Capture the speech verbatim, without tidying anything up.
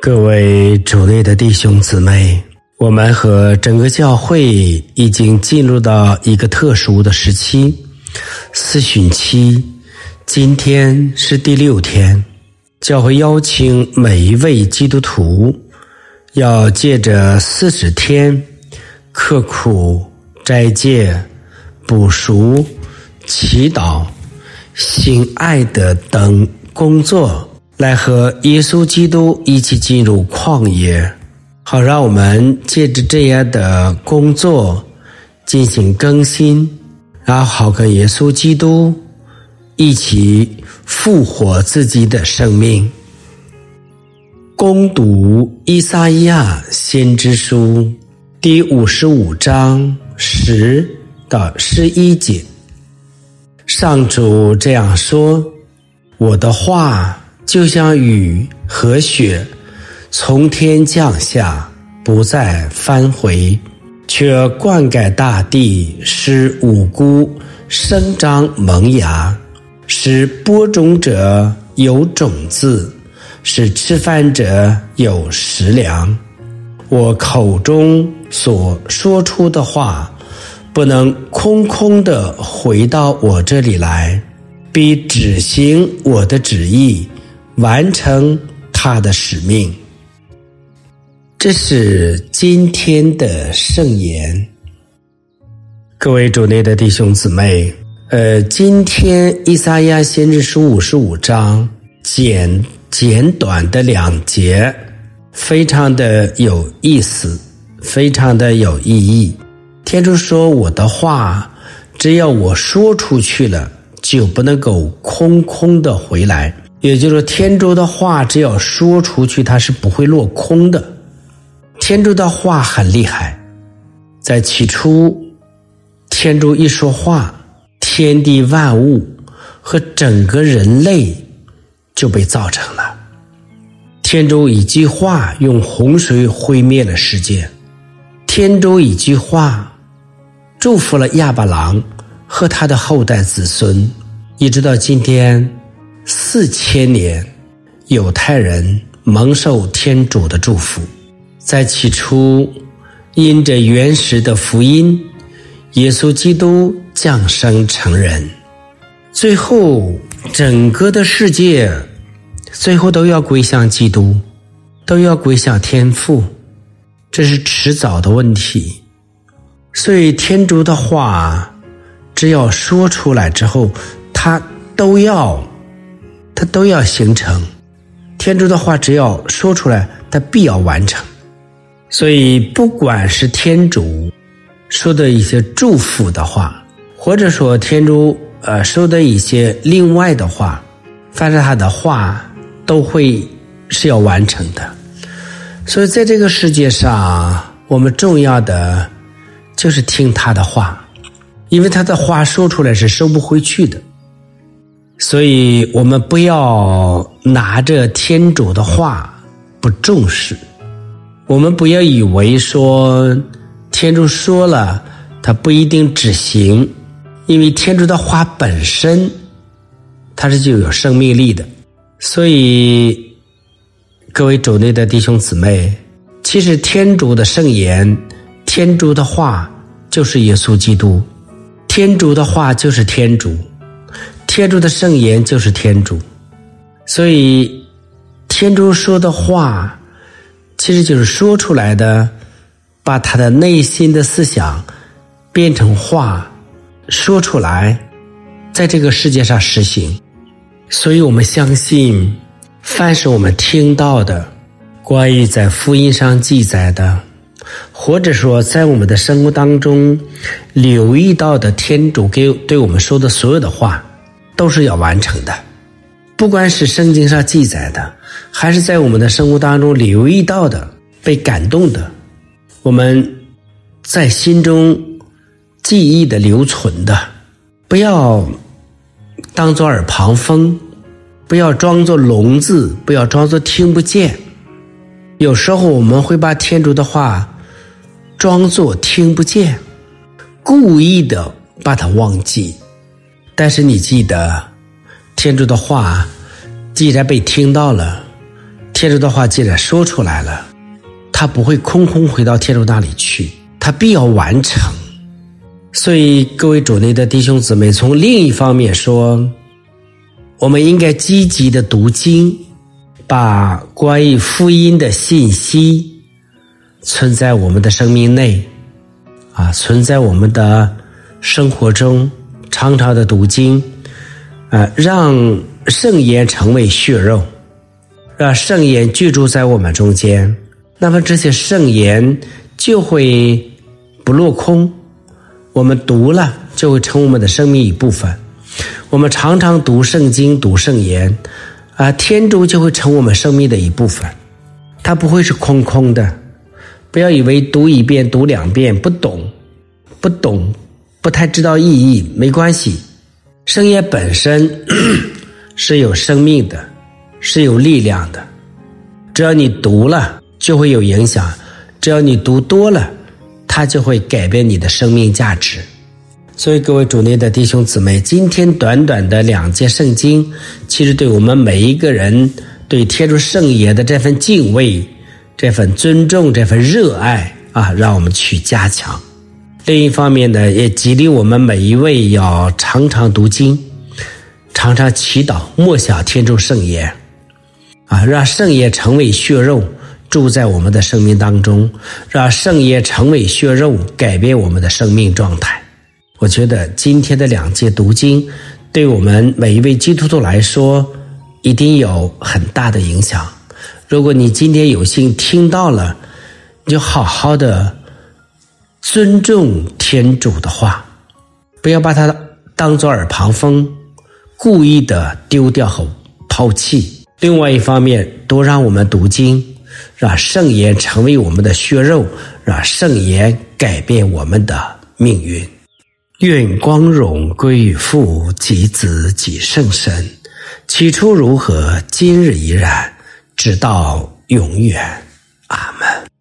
各位主内的弟兄姊妹，我们和整个教会已经进入到一个特殊的时期，四旬期，今天是第六天。教会邀请每一位基督徒要借着四十天刻苦斋戒、补赎、祈祷、行爱德等工作，来和耶稣基督一起进入旷野，好让我们借着这样的工作进行更新，然后好跟耶稣基督一起复活自己的生命。攻读以赛亚先知书第五十五章十到十一节。上主这样说：我的话就像雨和雪从天降下，不再返回，却灌溉大地，使五谷生长萌芽，使播种者有种子，使吃饭者有食粮。我口中所说出的话，不能空空地回到我这里来，必执行我的旨意，完成他的使命。这是今天的圣言。各位主内的弟兄姊妹，呃，今天以赛亚先知书五十五章简简短的两节，非常的有意思，非常的有意义。天主说，我的话只要我说出去了，就不能够空空的回来。也就是说，天主的话只要说出去，它是不会落空的。天主的话很厉害，在起初天主一说话，天地万物和整个人类就被造成了。天主一句话用洪水毁灭了世界，天主一句话祝福了亚伯郎和他的后代子孙，一直到今天四千年，犹太人蒙受天主的祝福。在起初，因着原始的福音，耶稣基督降生成人，最后整个的世界最后都要归向基督，都要归向天父，这是迟早的问题。所以天主的话只要说出来之后，它都要它都要形成。天主的话只要说出来，它必要完成。所以不管是天主说的一些祝福的话，或者说天主呃说的一些另外的话，反正他的话都会是要完成的。所以在这个世界上，我们重要的就是听他的话，因为他的话说出来是收不回去的。所以我们不要拿着天主的话不重视，我们不要以为说天主说了他不一定执行，因为天主的话本身它是就有生命力的。所以各位主内的弟兄姊妹，其实天主的圣言，天主的话就是耶稣基督，天主的话就是天主，天主的圣言就是天主。所以天主说的话其实就是说出来的，把他的内心的思想变成话说出来，在这个世界上实行。所以我们相信，凡是我们听到的，关于在福音上记载的，或者说在我们的生活当中留意到的天主给对我们说的所有的话，都是要完成的。不管是圣经上记载的，还是在我们的生活当中留意到的，被感动的，我们在心中记忆的留存的，不要当作耳旁风，不要装作聋子，不要装作听不见。有时候我们会把天主的话装作听不见，故意的把它忘记。但是你记得，天主的话既然被听到了，天天主的话既然说出来了，他不会空空回到天主那里去，他必要完成。所以各位主内的弟兄姊妹，从另一方面说，我们应该积极的读经，把关于福音的信息存在我们的生命内啊，存在我们的生活中，常常的读经啊，让圣言成为血肉，让圣言居住在我们中间，那么这些圣言就会不落空，我们读了就会成为我们的生命一部分。我们常常读圣经读圣言啊，天主就会成为我们生命的一部分，它不会是空空的。不要以为读一遍读两遍不懂不懂不太知道意义，没关系，圣言本身是有生命的，是有力量的，只要你读了就会有影响，只要你读多了，它就会改变你的生命价值。所以各位主内的弟兄姊妹，今天短短的两节圣经，其实对我们每一个人对天主圣言的这份敬畏，这份尊重，这份热爱啊，让我们去加强。另一方面呢，也激励我们每一位要常常读经，常常祈祷，默想天主圣言啊，让圣言成为血肉住在我们的生命当中，让圣言成为血肉改变我们的生命状态。我觉得今天的两节读经对我们每一位基督徒来说一定有很大的影响。如果你今天有幸听到了，你就好好的尊重天主的话，不要把它当作耳旁风，故意的丢掉和抛弃。另外一方面，多让我们读经，让圣言成为我们的血肉，让圣言改变我们的命运。愿光荣归于父及子及圣神，起初如何，今日依然，直到永远。阿们。